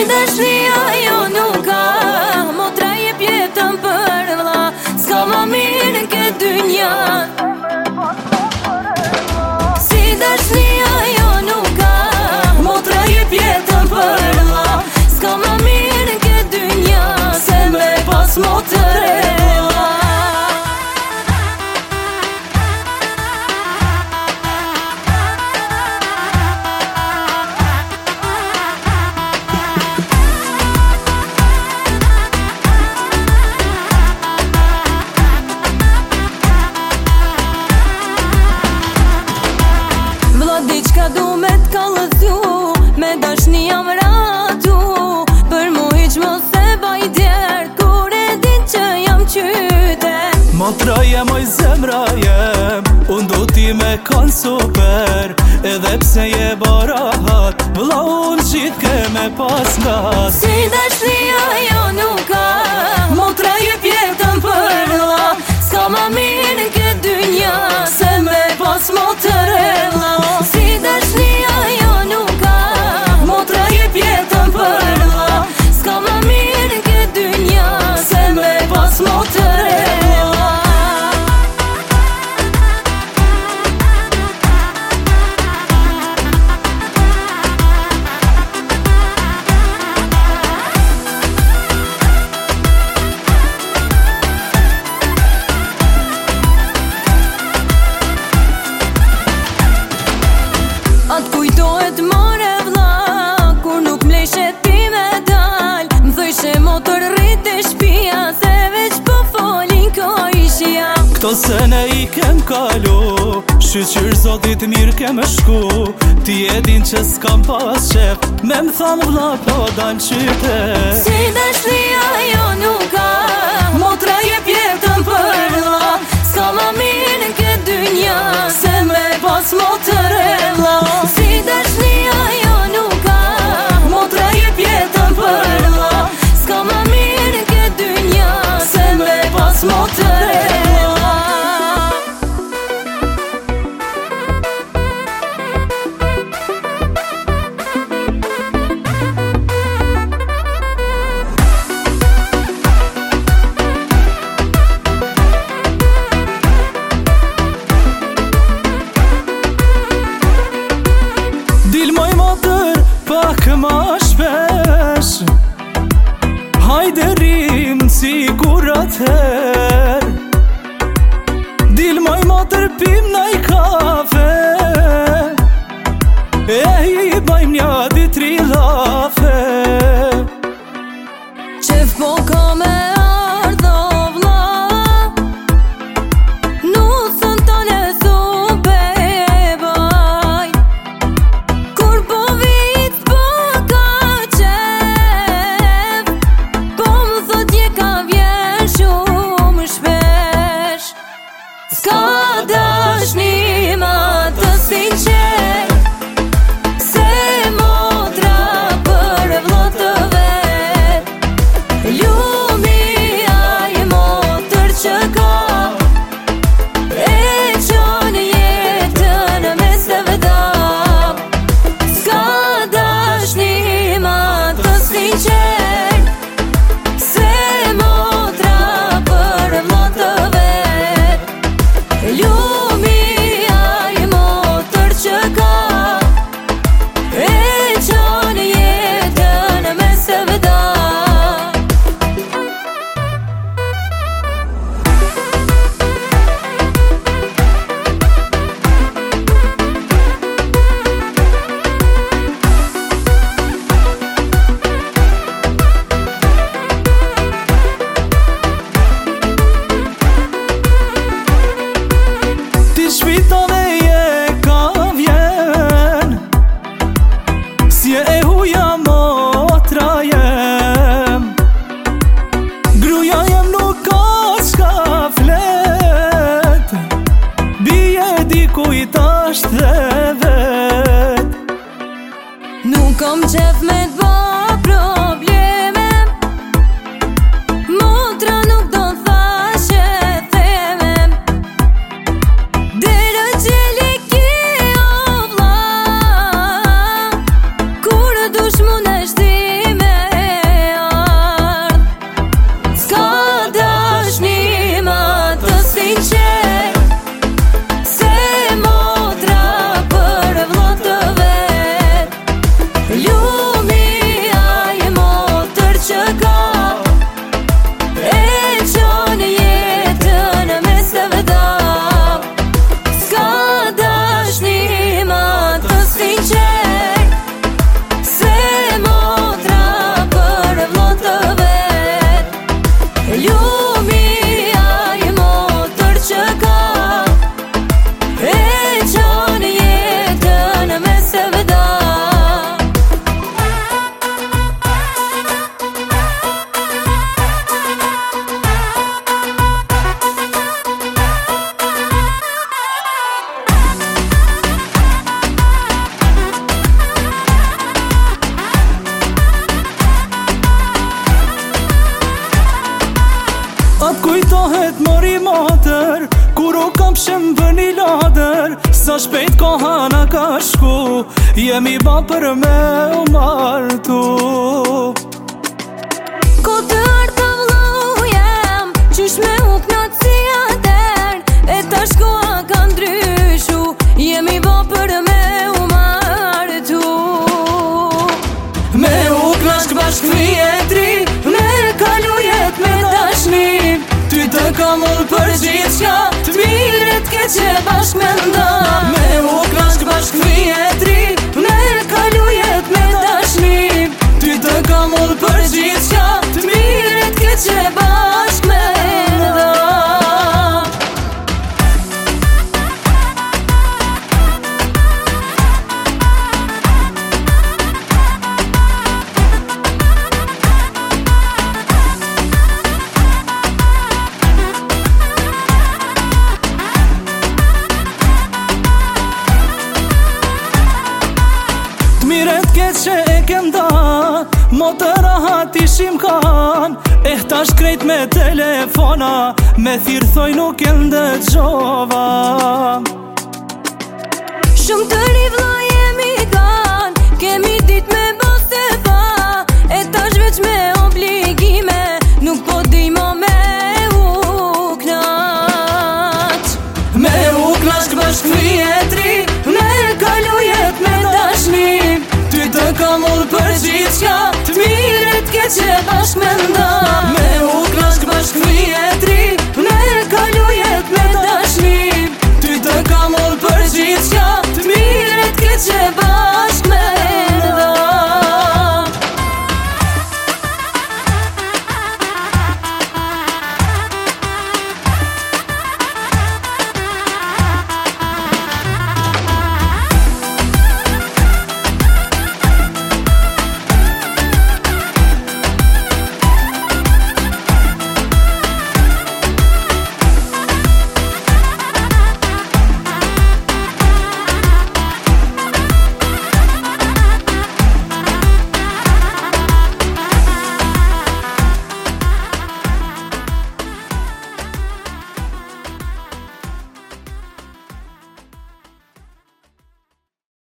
dashnia jo nuk ka, motra jep jetën për vlla, s'ka ma mirë në këtë dynja. Si dashnia jo nuk ka, motra jep jetën për vlla, s'ka ma mirë në këtë dynja, se me pas motrë e vlla. Diqka du me t'kallëzu, me dashni jam ratu, për mu hiq mos se baj djerë, kur e din që jam qytet. Motra jem oj zemra jem, unë du ti me kanë super, edhe pse je barahat, vlla unë qitë ke me pas ngat. Si dashnia jo nuk ka, motra jep jetën për vlla, s'ka ma mirë në këtë dynja, se me pas motrë e vlla. Si dashnia jo nuk ka, motra jep jetën për vlla, s'ka ma mirë në këtë dynja, se me pas motrë e vlla. Atë kujtohet more vlla, kur nuk mleshet ti me dal, m'thojshe motor rrite shpia, se veç po folin ko ishja. Këto sene i kem kalu, shqyr zotit mirë kem shku, ti e din që s'kam pas qef, me m'than vlla po dal qytet. Si dashnia jo nuk ka, motra jep jetën për vlla, s'ka ma mirë në këtë dynja, se me pas motrë e vlla. Si dashnia jo nuk ka, motra jep jetën për vlla, s'ka ma mirë në këtë dynja, se me pas motrë e vlla. Pak ma shpesh, hajde rim sigur atëher, dil moj motër pim naj kafe, e i bajm nja di tri lafe. Qef po ka me ardho vlla, nusën tane sube e baj, kur po vit po ka qef, po më thot je ka vjen shumë shpesh. S'ka dashni ma të sinqer, se motra për vlla të vet, ljumi Kujtohet mori mater, kur u kam shem bë një lader. Sa shpejt koha na ka shku, jemi ba për me u martu. Ko të arta vlau jem, qysh me u knat si ater. E tash koha ka ndryshu, jemi ba për me u martu. Me u knashk bashk vjetri, me kalu jet me dashni. Ty të kam unë për gjithë qka, të miret ke që bashk me nda. Me u knashk bashk vjetri, me kalu jet me dashni. Ty të kam unë për gjithë qka, të miret ke që bashk me nda. Që e kem da, mo të rahat ishim kan. Tash krejt me telefona, me thirë thoj nuk e ndëgjova. Shumë të ri vlla jemi kan, kemi dit me boste fa. E tash veç me obligime, nuk po dimo me u knaq. Me u knaq bashk vjetri, me kalu jet me dashni. Ty të kam unë për gjithë qka, të miret ke që bashk me nda.